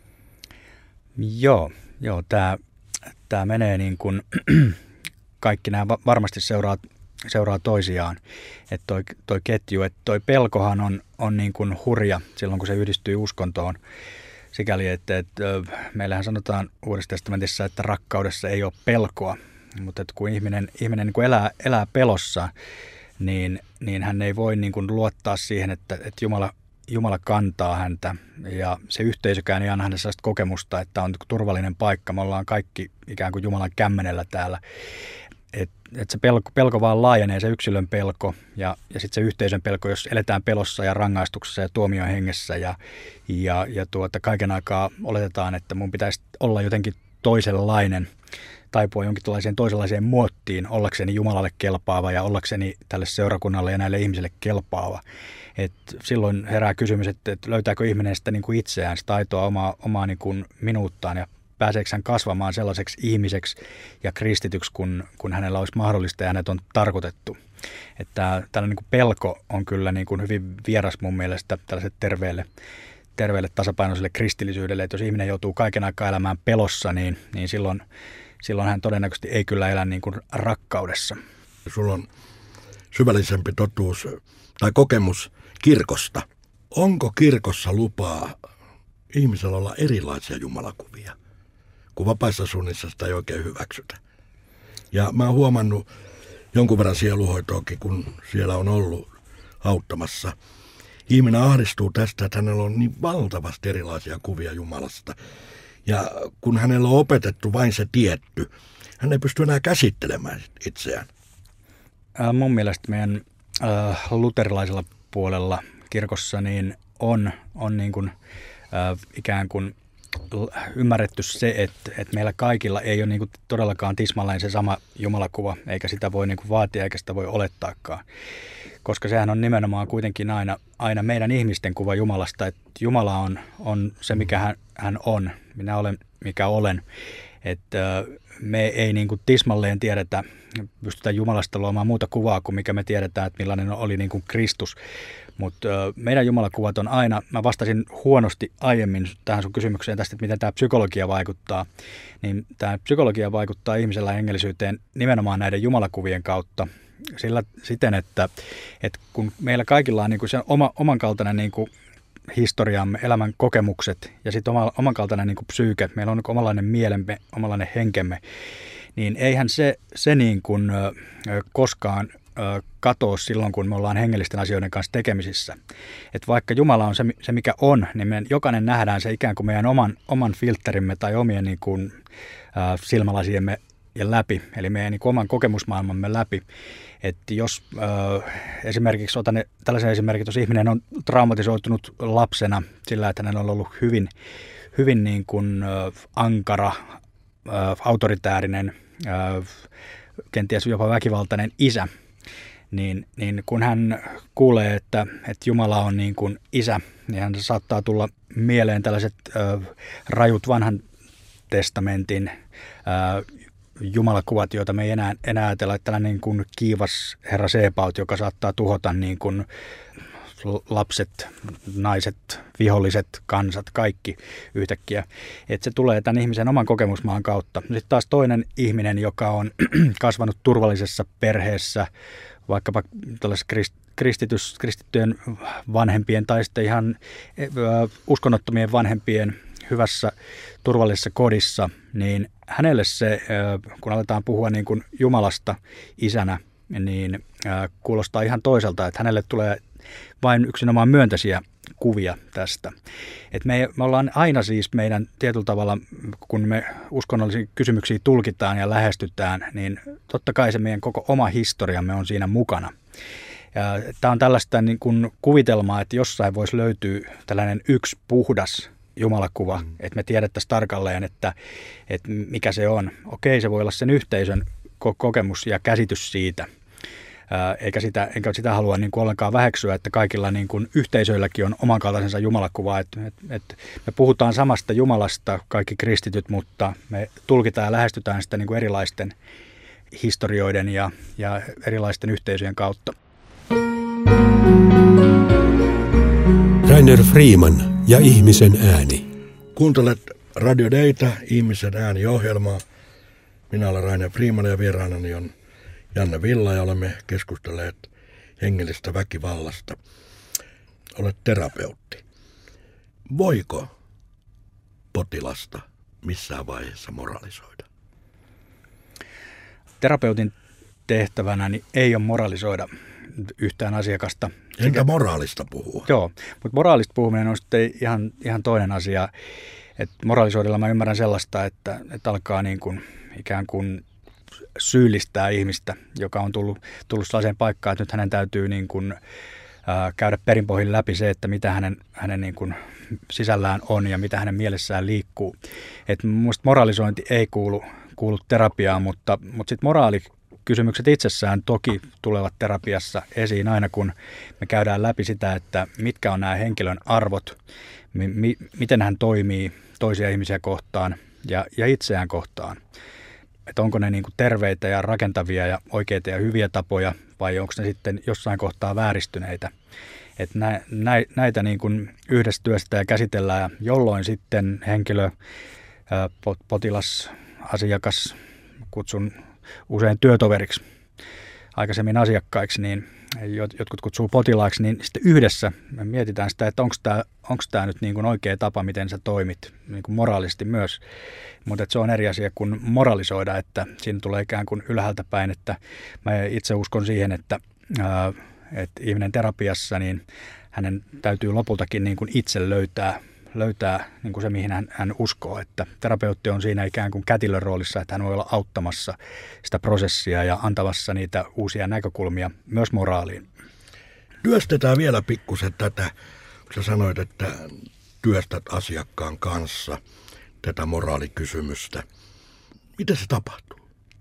Joo, tämä menee niin kuin, kaikki nämä varmasti seuraa toisiaan. Että toi ketju, että toi pelkohan on niin kuin hurja silloin, kun se yhdistyy uskontoon. Sikäli, että meillähän sanotaan Uudessa testamentissa, että rakkaudessa ei ole pelkoa, mutta että kun ihminen niin kuin elää pelossa, niin hän ei voi niin kuin luottaa siihen, että Jumala kantaa häntä ja se yhteisökään ei anna hänelle sellaista kokemusta, että on turvallinen paikka. Me ollaan kaikki ikään kuin Jumalan kämmenellä täällä. Että se pelko vaan laajenee, se yksilön pelko ja sitten se yhteisön pelko, jos eletään pelossa ja rangaistuksessa ja tuomion hengessä ja kaiken aikaa oletetaan, että mun pitäisi olla jotenkin toisenlainen, taipua jonkinlaiseen toisenlaiseen muottiin ollakseni Jumalalle kelpaava ja ollakseni tälle seurakunnalle ja näille ihmisille kelpaava. Et silloin herää kysymys, että löytääkö ihminen sitä niin kuin itseään, sitä aitoa omaa niin kuin minuuttaan ja pääseekö hän kasvamaan sellaiseksi ihmiseksi ja kristityksi, kun hänellä olisi mahdollista ja hänet on tarkoitettu. Että tällainen niin kuin pelko on kyllä niin kuin hyvin vieras mun mielestä tällaiselle terveelle tasapainoiselle kristillisyydelle, että jos ihminen joutuu kaiken aikaa elämään pelossa, niin silloin hän todennäköisesti ei kyllä elä niin kuin rakkaudessa. Sulla on syvällisempi totuus tai kokemus kirkosta. Onko kirkossa lupaa ihmisellä olla erilaisia jumalakuvia, kun vapaissa suunnissa sitä ei oikein hyväksytä? Ja mä oon huomannut jonkun verran sieluhoitoakin, kun siellä on ollut auttamassa. Ihminen ahdistuu tästä, että hänellä on niin valtavasti erilaisia kuvia Jumalasta. Ja kun hänellä on opetettu vain se tietty, hän ei pysty enää käsittelemään itseään. Mun mielestä meidän luterilaisella puolella kirkossa niin on niin kuin, ikään kuin ymmärretty se, että meillä kaikilla ei ole niin kuin todellakaan tismalleen se sama jumalakuva, eikä sitä voi niin kuin vaatia, eikä sitä voi olettaakaan. Koska sehän on nimenomaan kuitenkin aina meidän ihmisten kuva Jumalasta, että Jumala on se, mikä hän on. Minä olen, mikä olen. Että me ei niin kuin tismalleen tiedetä, pystytään Jumalasta luomaan muuta kuvaa kuin mikä me tiedetään, että millainen oli niin kuin Kristus. Mutta meidän jumalakuvat on aina, mä vastasin huonosti aiemmin tähän sun kysymykseen tästä, että miten tämä psykologia vaikuttaa. Niin tämä psykologia vaikuttaa ihmisellä hengellisyyteen nimenomaan näiden jumalakuvien kautta. Siten, että kun meillä kaikilla on niin kuin se omankaltainen niin kuin historiamme, elämän kokemukset ja sitten omankaltainen niin kuin psyyke, meillä on niin kuin omanlainen mielemme, omanlainen henkemme, niin eihän se niin kuin koskaan katoa silloin, kun me ollaan hengellisten asioiden kanssa tekemisissä. Et vaikka Jumala on se, mikä on, niin me jokainen nähdään se ikään kuin meidän oman filtterimme tai omien niin kuin, silmälasiemme läpi, eli meidän niin kuin oman kokemusmaailmamme läpi. Että jos esimerkiksi, otan tällaisen esimerkin, jos ihminen on traumatisoitunut lapsena sillä, että hänellä on ollut hyvin niin kuin, ankara, autoritäärinen, kenties jopa väkivaltainen isä, niin kun hän kuulee, että Jumala on niin kuin isä, niin hän saattaa tulla mieleen tällaiset rajut vanhan testamentin jumalakuvat, joita me ei enää ajatella, että tällainen niin kuin kiivas herra Sebaot, joka saattaa tuhota niin kuin lapset, naiset, viholliset, kansat, kaikki yhtäkkiä. Että se tulee tämän ihmisen oman kokemusmaan kautta. Sitten taas toinen ihminen, joka on kasvanut turvallisessa perheessä, vaikkapa tällaisessa kristittyjen vanhempien tai sitten ihan uskonnottomien vanhempien hyvässä turvallisessa kodissa, niin hänelle se, kun aletaan puhua niin kuin Jumalasta isänä, niin kuulostaa ihan toiselta, että hänelle tulee vain yksinomaan myönteisiä kuvia tästä. Et me ollaan aina siis meidän tietyllä tavalla, kun me uskonnollisia kysymyksiä tulkitaan ja lähestytään, niin totta kai se meidän koko oma historiamme on siinä mukana. Tämä on tällaista niin kuin kuvitelmaa, että jossain voisi löytyä tällainen yksi puhdas jumalakuva, että me tiedettäisiin tarkalleen, että mikä se on. Okei, se voi olla sen yhteisön kokemus ja käsitys siitä, enkä sitä halua niin kuin ollenkaan väheksyä, että kaikilla niin kuin yhteisöilläkin on omankaltaisensa jumalakuva. Että me puhutaan samasta Jumalasta, kaikki kristityt, mutta me tulkitaan ja lähestytään sitä niin kuin erilaisten historioiden ja erilaisten yhteisöjen kautta. Rainer Freeman ja ihmisen ääni. Kuuntelet Radio Data, ihmisen ääni-ohjelmaa. Minä olen Rainer Freeman ja vieraanani on Janne Villa ja olemme keskustelleet hengellistä väkivallasta. Olet terapeutti. Voiko potilasta missään vaiheessa moralisoida? Terapeutin tehtävänä niin ei ole moralisoida yhtään asiakasta. Enkä moraalista puhua. Joo, mutta moraalista puhuminen on sitten ihan toinen asia. Et moralisoidella mä ymmärrän sellaista, että alkaa niin kuin ikään kuin syyllistää ihmistä, joka on tullut sellaiseen paikkaan, että nyt hänen täytyy niin kuin, käydä perinpohjin läpi se, että mitä hänen niin kuin sisällään on ja mitä hänen mielessään liikkuu. Et musta moralisointi ei kuulu terapiaan, mutta sitten moraalikysymykset itsessään toki tulevat terapiassa esiin aina, kun me käydään läpi sitä, että mitkä on nämä henkilön arvot, miten hän toimii toisia ihmisiä kohtaan ja itseään kohtaan. Että onko ne niin kuin terveitä ja rakentavia ja oikeita ja hyviä tapoja vai onko ne sitten jossain kohtaa vääristyneitä. Että näitä niin kuin yhdessä työstä ja käsitellään, jolloin sitten henkilö, potilas, asiakas, kutsun usein työtoveriksi, aikaisemmin asiakkaiksi, niin jotkut kutsuu potilaaksi, niin sitten yhdessä me mietitään sitä, että onko tämä nyt niin kuin oikea tapa, miten sä toimit, niin kuin moraalisesti myös. Mutta se on eri asia kuin moralisoida, että siinä tulee ikään kuin ylhäältä päin, että mä itse uskon siihen, että ihminen terapiassa, niin hänen täytyy lopultakin niin kuin itse löytää niin kuin se, mihin hän uskoo. Että terapeutti on siinä ikään kuin kätilön roolissa, että hän voi olla auttamassa sitä prosessia ja antamassa niitä uusia näkökulmia myös moraaliin. Työstetään vielä pikkusen tätä, kun sä sanoit, että työstät asiakkaan kanssa tätä moraalikysymystä. Miten se tapahtuu?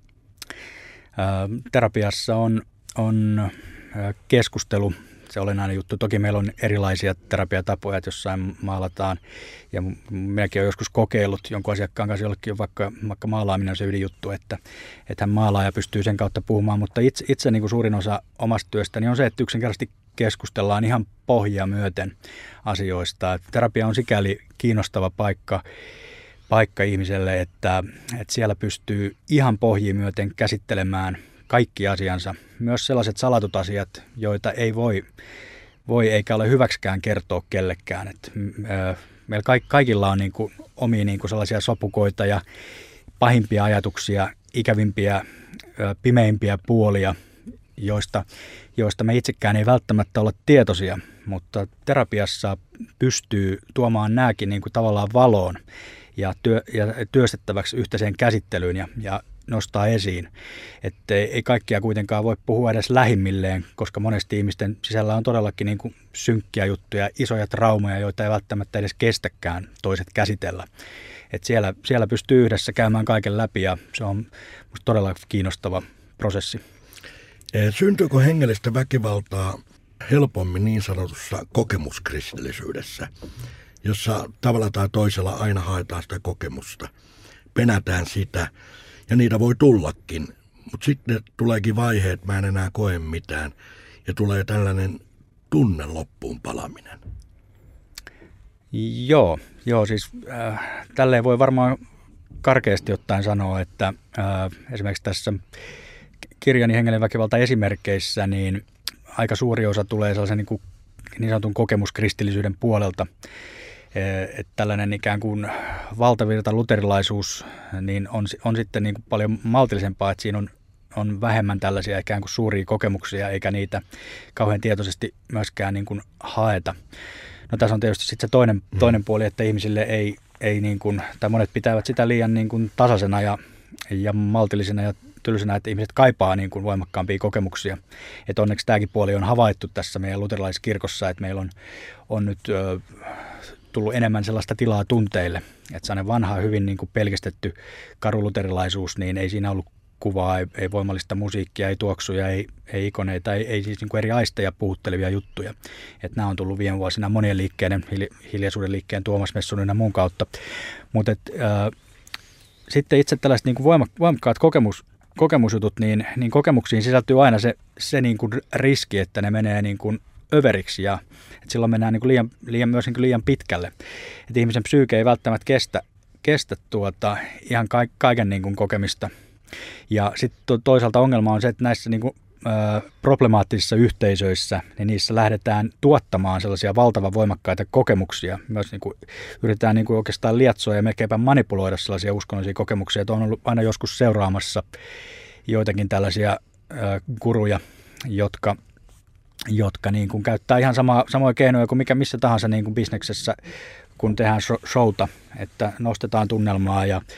Terapiassa on keskustelu. Se olennainen juttu. Toki meillä on erilaisia terapiatapoja, että jossain maalataan. Ja minäkin olen joskus kokeillut jonkun asiakkaan kanssa, jollekin on vaikka maalaaminen on se ydinjuttu, että hän maalaa ja pystyy sen kautta puhumaan. Mutta itse niin kuin suurin osa omasta työstäni on se, että yksinkertaisesti keskustellaan ihan pohjia myöten asioista. Että terapia on sikäli kiinnostava paikka ihmiselle, että siellä pystyy ihan pohjia myöten käsittelemään kaikki asiansa, myös sellaiset salatut asiat, joita ei voi eikä ole hyväksikään kertoa kellekään. Meillä kaikilla on omia sellaisia sopukoita ja pahimpia ajatuksia, ikävimpiä, pimeimpiä puolia, joista me itsekään ei välttämättä olla tietoisia, mutta terapiassa pystyy tuomaan nämäkin tavallaan valoon ja työstettäväksi yhteiseen käsittelyyn ja nostaa esiin. Että ei kaikkia kuitenkaan voi puhua edes lähimmilleen, koska monesti ihmisten sisällä on todellakin synkkiä juttuja, isoja traumeja, joita ei välttämättä edes kestäkään toiset käsitellä. Että siellä pystyy yhdessä käymään kaiken läpi ja se on musta todella kiinnostava prosessi. Syntyykö hengellistä väkivaltaa helpommin niin sanotussa kokemuskristillisyydessä, jossa tavalla tai toisella aina haetaan sitä kokemusta, penätään sitä ja niitä voi tullakin, mutta sitten tuleekin vaihe, että mä en enää koe mitään ja tulee tällainen tunne loppuun palaminen. Joo siis tälleen voi varmaan karkeasti ottaen sanoa, että esimerkiksi tässä kirjani hengellinen väkivalta esimerkkeissä, niin aika suuri osa tulee sellaisen niin sanotun kokemuskristillisyyden puolelta. Että tällainen ikään kuin valtavirta luterilaisuus niin on sitten paljon maltillisempaa, että siinä on vähemmän tällaisia ikään kuin suuria kokemuksia, eikä niitä kauhean tietoisesti myöskään haeta. No tässä on tietysti sitten se toinen puoli, että ihmisille ei tai monet pitävät sitä liian tasaisena ja maltillisena ja tylsänä, että ihmiset kaipaa voimakkaampia kokemuksia. Että onneksi tämäkin puoli on havaittu tässä meidän luterilaisessa kirkossa, että meillä on nyt tullut enemmän sellaista tilaa tunteille. Että sellainen vanha, hyvin pelkistetty karuluterilaisuus, niin ei siinä ollut kuvaa, ei voimallista musiikkia, ei tuoksuja, ei ikoneita, ei siis eri aisteja puhuttelevia juttuja. Että nämä on tullut viime vuosina monien liikkeiden, hiljaisuuden liikkeen Tuomas Messun ynnä muun kautta. Mutta sitten itse tällaiset voimakkaat kokemusjutut, niin kokemuksiin sisältyy aina se riski, että ne menee överiksi ja että silloin mennään myös liian pitkälle. Että ihmisen psyyke ei välttämättä kestä ihan kaiken kokemista. Ja sitten toisaalta ongelma on se, että näissä problemaattisissa yhteisöissä, niin niissä lähdetään tuottamaan sellaisia valtavan voimakkaita kokemuksia. Myös yritetään oikeastaan lietsoa ja melkeinpä manipuloida sellaisia uskonnollisia kokemuksia. Että on ollut aina joskus seuraamassa joitakin tällaisia guruja, jotka käyttää ihan samoja keinoja kuin missä tahansa bisneksessä, kun tehdään showta, että nostetaan tunnelmaa ja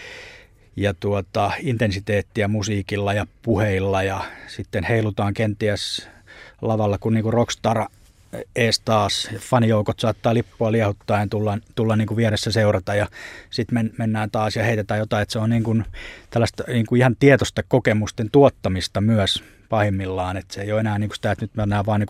intensiteettiä musiikilla ja puheilla ja sitten heilutaan kenties lavalla kuin rockstara ees taas. Fanijoukot saattaa lippua liehuttaen tulla vieressä seurata ja sitten mennään taas ja heitetään jotain, että se on tällaista ihan tietoista kokemusten tuottamista myös pahimmillaan, että se ei ole enää sitä, että nyt mennään vaan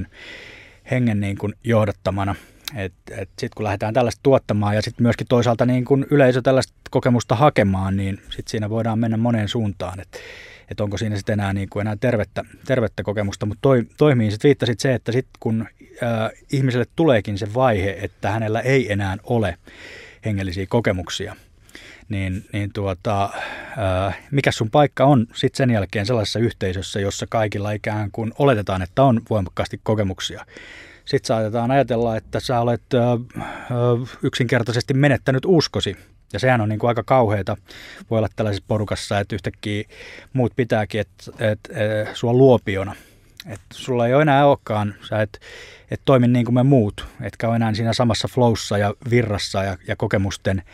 hengen johdattamana. Sitten kun lähdetään tällaista tuottamaan ja sitten myöskin toisaalta yleisö tällaista kokemusta hakemaan, niin sitten siinä voidaan mennä moneen suuntaan, että onko siinä sitten enää tervettä kokemusta, mutta toimii sitten viittasit se, että sitten kun ihmiselle tuleekin se vaihe, että hänellä ei enää ole hengellisiä kokemuksia, niin mikä sun paikka on sitten sen jälkeen sellaisessa yhteisössä, jossa kaikilla ikään kuin oletetaan, että on voimakkaasti kokemuksia. Sitten saatetaan ajatella, että sä olet yksinkertaisesti menettänyt uskosi. Ja sehän on aika kauheata. Voi olla tällaisessa porukassa, että yhtäkkiä muut pitääkin, että sua luopiona. Että sulla ei ole enää olekaan, sä et toimi niin kuin me muut. Etkä ole enää siinä samassa flowssa ja virrassa ja kokemusten,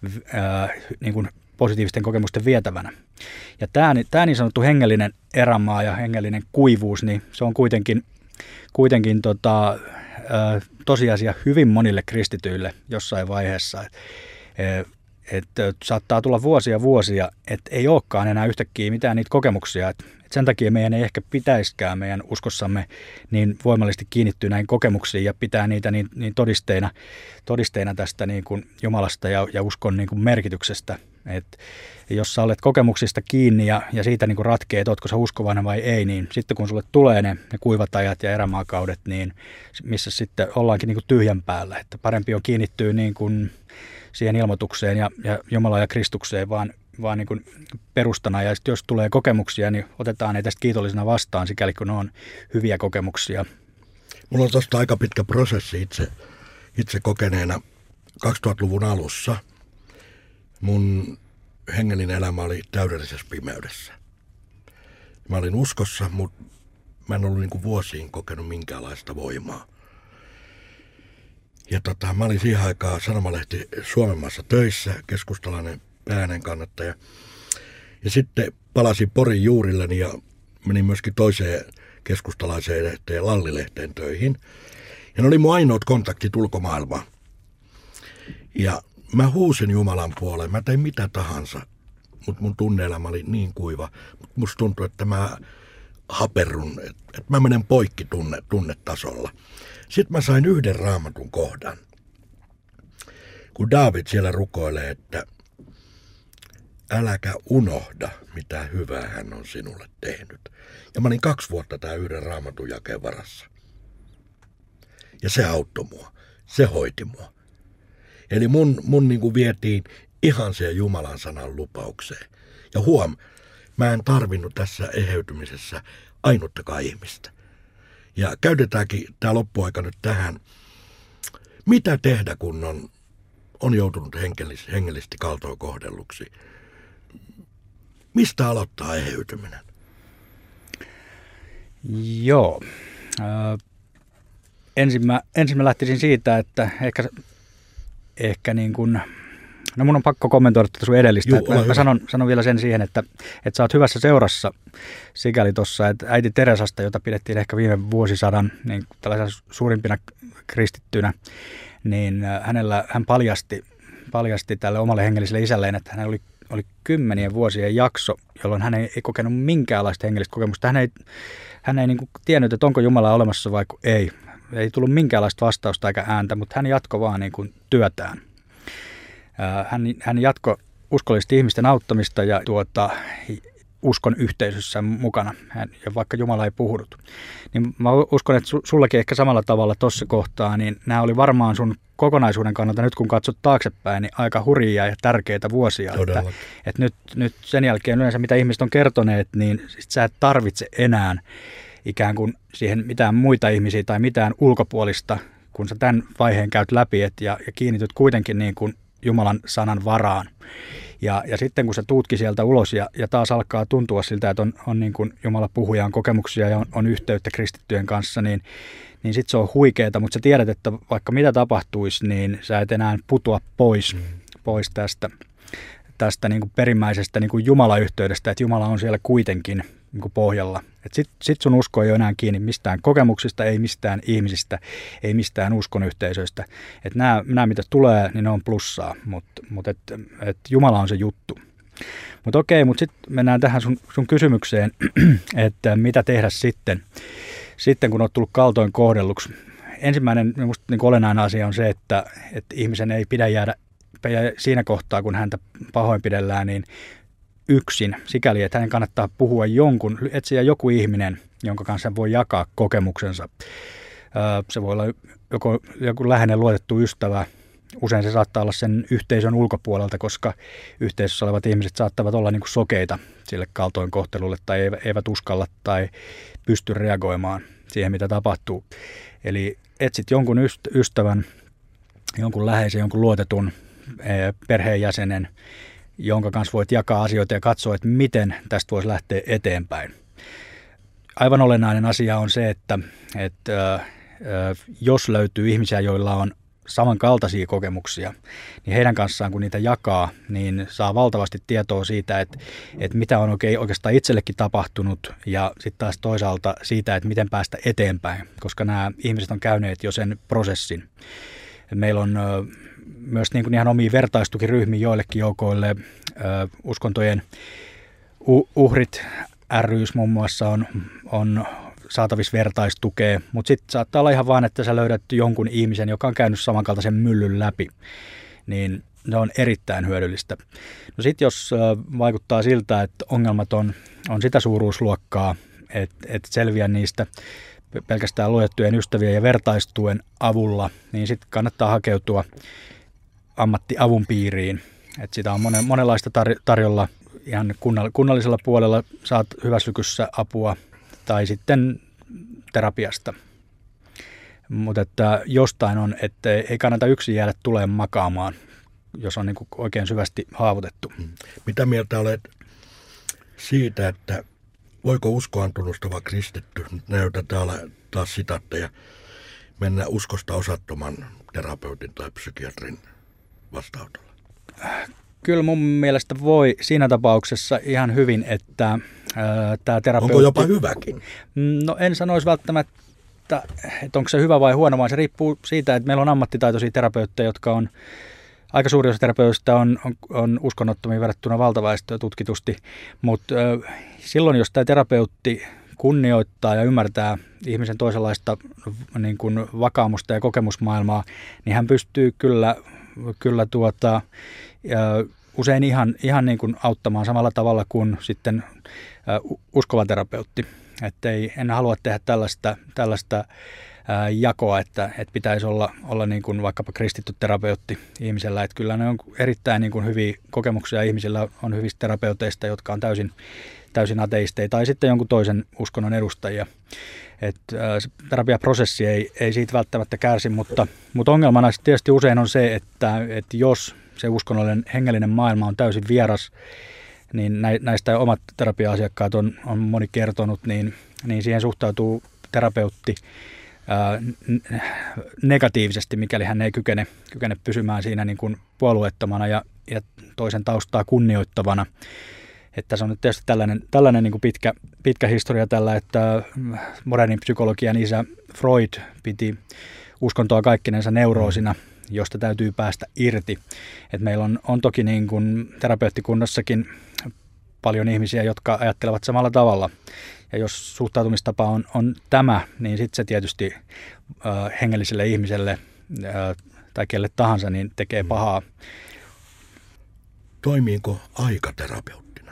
positiivisten kokemusten vietävänä. Ja tämä niin sanottu hengellinen erämaa ja hengellinen kuivuus, niin se on kuitenkin kuitenkin tosiasia hyvin monille kristityille jossain vaiheessa, että saattaa tulla vuosia, että ei olekaan enää yhtäkkiä mitään niitä kokemuksia. Et sen takia meidän ei ehkä pitäisikään meidän uskossamme niin voimallisesti kiinnittyä näihin kokemuksiin ja pitää niitä niin todisteina tästä niin kuin Jumalasta ja uskon niin kuin merkityksestä. Et jos sä olet kokemuksista kiinni ja siitä niin kuin ratkee, että ootko sä uskovainen vai ei, niin sitten kun sulle tulee ne kuivat ajat ja erämaakaudet, niin missä sitten ollaankin niin kuin tyhjän päällä. Että parempi on kiinnittyä niin kuin siihen ilmoitukseen ja Jumalaan ja Kristukseen vaan niin kuin perustana. Ja jos tulee kokemuksia, niin otetaan ne tästä kiitollisena vastaan, sikäli kun ne on hyviä kokemuksia. Mulla on tosta aika pitkä prosessi itse kokeneena 2000-luvun alussa. Mun hengellinen elämä oli täydellisessä pimeydessä. Mä olin uskossa, mutta mä en ollut niin kuin vuosiin kokenut minkäänlaista voimaa. Ja mä olin siihen aikaan sanomalehti Suomenmaassa töissä, keskustalainen äänen kannattaja. Ja sitten palasin Porin juurilleni ja menin myöskin toiseen keskustalaiseen lehteen, Lallilehteen töihin. Ja ne oli mun ainoat kontaktit ulkomaailmaan. Ja mä huusin Jumalan puoleen, mä tein mitä tahansa, mutta mun tunne-elämä oli niin kuiva. Musta tuntui, että mä haperrun, että mä menen poikki tunnetasolla. Sitten mä sain yhden Raamatun kohdan, kun Daavid siellä rukoilee, että äläkä unohda, mitä hyvää hän on sinulle tehnyt. Ja mä olin 2 vuotta tää yhden Raamatun jakeen varassa. Ja se auttoi mua, se hoiti mua. Eli mun niin kuin vietiin ihan siihen Jumalan sanan lupaukseen. Ja mä en tarvinnut tässä eheytymisessä ainuttakaan ihmistä. Ja käytetäänkin tämä loppuaika nyt tähän. Mitä tehdä, kun on joutunut hengellisesti kaltoon kohdelluksi? Mistä aloittaa eheytyminen? Joo. Ensin mä lähtisin siitä, että ehkä niin kuin, no mun on pakko kommentoida tätä sun edellistä. Mä sanon vielä sen siihen, että sä oot hyvässä seurassa sikäli tuossa, että äiti Teresasta, jota pidettiin ehkä viime vuosisadan niin tällaisena suurimpina kristittyinä, niin hän paljasti tälle omalle hengelliselle isälleen, että hänellä oli 10 vuosien jakso, jolloin hän ei kokenut minkäänlaista hengellistä kokemusta. Hän ei niin kuin tiennyt, että onko Jumala olemassa vai ei. Ei tullut minkäänlaista vastausta eikä ääntä, mutta hän jatkoi vaan niin kuin työtään. Hän jatkoi uskollisesti ihmisten auttamista ja uskon yhteisössä mukana, ja vaikka Jumala ei puhunut. Niin mä uskon, että sullakin ehkä samalla tavalla tuossa kohtaa, niin nämä oli varmaan sun kokonaisuuden kannalta, nyt kun katsot taaksepäin, niin aika hurjia ja tärkeitä vuosia. Että nyt sen jälkeen yleensä, mitä ihmiset on kertoneet, niin sit sä et tarvitse enää ikään kuin siihen mitään muita ihmisiä tai mitään ulkopuolista, kun sä tämän vaiheen käyt läpi ja kiinnityt kuitenkin niin kuin Jumalan sanan varaan. Ja sitten kun sä tuutkin sieltä ulos ja taas alkaa tuntua siltä, että on niin kuin Jumala puhuja, on kokemuksia ja on yhteyttä kristittyjen kanssa, niin sitten se on huikeeta, mutta sä tiedät, että vaikka mitä tapahtuisi, niin sä et enää putoa pois tästä niin kuin perimmäisestä niin kuin Jumala-yhteydestä, että Jumala on siellä kuitenkin niin kuin pohjalla. Sitten sun usko ei ole enää kiinni mistään kokemuksista, ei mistään ihmisistä, ei mistään uskonyhteisöistä. Että nämä mitä tulee, niin ne on plussaa, mutta et Jumala on se juttu. Mutta okei, mutta sitten mennään tähän sun kysymykseen, että mitä tehdä sitten kun olet tullut kaltoin kohdelluksi. Ensimmäinen minusta niin olennainen asia on se, että ihmisen ei pidä jäädä siinä kohtaa, kun häntä pahoinpidellään, niin yksin, sikäli, että hänen kannattaa puhua etsiä joku ihminen, jonka kanssa hän voi jakaa kokemuksensa. Se voi olla joku läheinen luotettu ystävä. Usein se saattaa olla sen yhteisön ulkopuolelta, koska yhteisössä olevat ihmiset saattavat olla niin kuin sokeita sille kaltoinkohtelulle tai eivät uskalla tai pysty reagoimaan siihen, mitä tapahtuu. Eli etsit jonkun ystävän, jonkun läheisen, jonkun luotetun perheenjäsenen, jonka kanssa voit jakaa asioita ja katsoa, että miten tästä voisi lähteä eteenpäin. Aivan olennainen asia on se, että jos löytyy ihmisiä, joilla on samankaltaisia kokemuksia, niin heidän kanssaan kun niitä jakaa, niin saa valtavasti tietoa siitä, että mitä on oikeastaan itsellekin tapahtunut ja sitten taas toisaalta siitä, että miten päästä eteenpäin, koska nämä ihmiset on käyneet jo sen prosessin. Meillä on myös niin kuin ihan omia vertaistukiryhmiä joillekin joukoille. Uskontojen uhrit rys muun muassa on saatavissa vertaistukea, mutta sitten saattaa olla ihan vaan, että sä löydät jonkun ihmisen, joka on käynyt samankaltaisen myllyn läpi, niin ne on erittäin hyödyllistä. No sitten jos vaikuttaa siltä, että ongelmat on sitä suuruusluokkaa, että selviä niistä pelkästään luettujen ystävien ja vertaistuen avulla, niin sitten kannattaa hakeutua ammattiavun piiriin. Et sitä on monenlaista tarjolla ihan kunnallisella puolella, saat hyväslykyssä apua tai sitten terapiasta. Mutta että jostain on, että ei kannata yksin jäädä tuleen makaamaan, jos on niin kuin oikein syvästi haavoitettu. Mitä mieltä olet siitä, että voiko uskoaan tunnustava kristitty, näytä täällä taas sitaatteja, mennä uskosta osattoman terapeutin tai psykiatrin vastaanotolle? Kyllä mun mielestä voi siinä tapauksessa ihan hyvin, että tämä terapeutti... Onko jopa hyväkin? No en sanoisi välttämättä, että onko se hyvä vai huono, vaan se riippuu siitä, että meillä on ammattitaitoisia terapeutteja, jotka on... Aika suuri osa terapeuteista on uskonnottomia verrattuna valtaväestöön tutkitusti, mutta silloin, jos tämä terapeutti kunnioittaa ja ymmärtää ihmisen toisenlaista niin kuin vakaumusta ja kokemusmaailmaa, niin hän pystyy kyllä usein ihan niin kuin auttamaan samalla tavalla kuin sitten uskova terapeutti. Että en halua tehdä tällaista jakoa, että pitäisi olla niin kuin vaikkapa kristitty terapeutti ihmisellä. Että kyllä ne on erittäin niin kuin hyviä kokemuksia ihmisillä on hyvistä terapeuteista, jotka on täysin ateisteja tai sitten jonkun toisen uskonnon edustajia. Se terapiaprosessi ei siitä välttämättä kärsi, mutta ongelmana tietysti usein on se, että jos se uskonnollinen hengellinen maailma on täysin vieras, niin näistä omat terapia-asiakkaat on moni kertonut, niin siihen suhtautuu terapeutti negatiivisesti, mikäli hän ei kykene pysymään siinä niin kuin puolueettomana ja toisen taustaa kunnioittavana. Että tässä on nyt tietysti tällainen niin kuin pitkä historia tällä, että modernin psykologian isä Freud piti uskontoa kaikkinensa neuroosina, josta täytyy päästä irti. Että meillä on toki niin kuin terapeuttikunnassakin paljon ihmisiä, jotka ajattelevat samalla tavalla. Ja jos suhtautumistapa on tämä, niin sitten se tietysti hengelliselle ihmiselle tai kelle tahansa niin tekee pahaa. Toimiiko aika terapeuttina?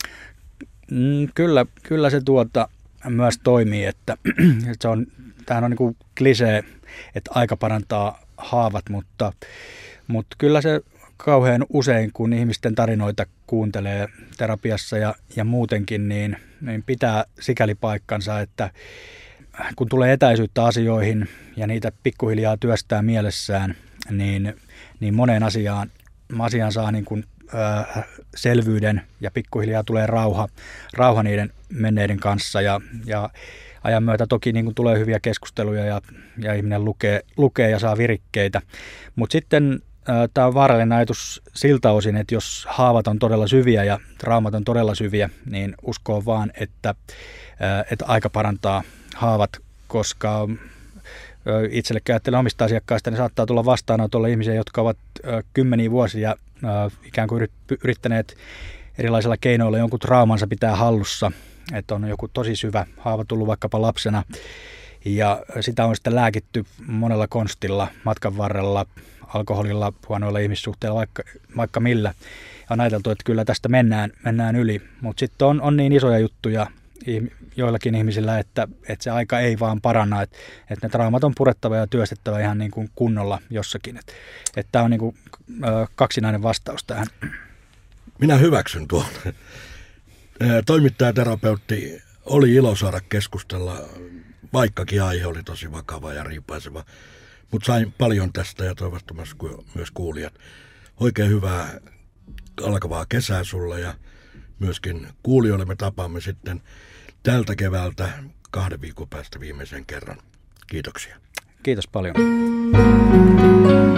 Kyllä se myös toimii, että tämähän on niin kuin klisee, että aika parantaa haavat, mutta kyllä se kauhean usein, kun ihmisten tarinoita kuuntelee terapiassa ja muutenkin, niin pitää sikäli paikkansa, että kun tulee etäisyyttä asioihin ja niitä pikkuhiljaa työstää mielessään, niin moneen asiaan saa niin kuin, selvyyden ja pikkuhiljaa tulee rauha niiden menneiden kanssa ja ajan myötä toki niin kuin tulee hyviä keskusteluja ja ihminen lukee ja saa virikkeitä, mutta sitten tämä on vaarallinen ajatus siltä osin, että jos haavat on todella syviä ja traumat on todella syviä, niin uskoo vaan, että aika parantaa haavat, koska itsellekin ajattelen omista asiakkaista, niin saattaa tulla vastaanotolle ihmisiä, jotka ovat kymmeniä vuosia ikään kuin yrittäneet erilaisilla keinoilla jonkun traumansa pitää hallussa, että on joku tosi syvä haava tullut vaikkapa lapsena, ja sitä on sitten lääkitty monella konstilla, matkan varrella, alkoholilla, huonoilla ihmissuhteilla, vaikka millä. On ajateltu, että kyllä tästä mennään yli, mutta sitten on niin isoja juttuja joillakin ihmisillä, että se aika ei vaan paranna, että ne traumat on purettava ja työstettävä ihan niin kuin kunnolla jossakin. Että tämä on niin kuin kaksinainen vastaus tähän. Minä hyväksyn tuon. Toimittajaterapeutti oli ilo saada keskustella, vaikkakin aihe oli tosi vakava ja riipaiseva. Mutta sain paljon tästä ja toivottavasti myös kuulijat. Oikein hyvää alkavaa kesää sulle ja myöskin kuulijoille. Me tapaamme sitten tältä keväältä 2 viikon päästä viimeisen kerran. Kiitoksia. Kiitos paljon.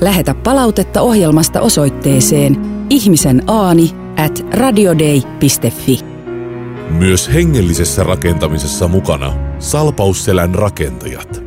Lähetä palautetta ohjelmasta osoitteeseen ihmisenaani@radiodei.fi. Myös hengellisessä rakentamisessa mukana Salpausselän rakentajat.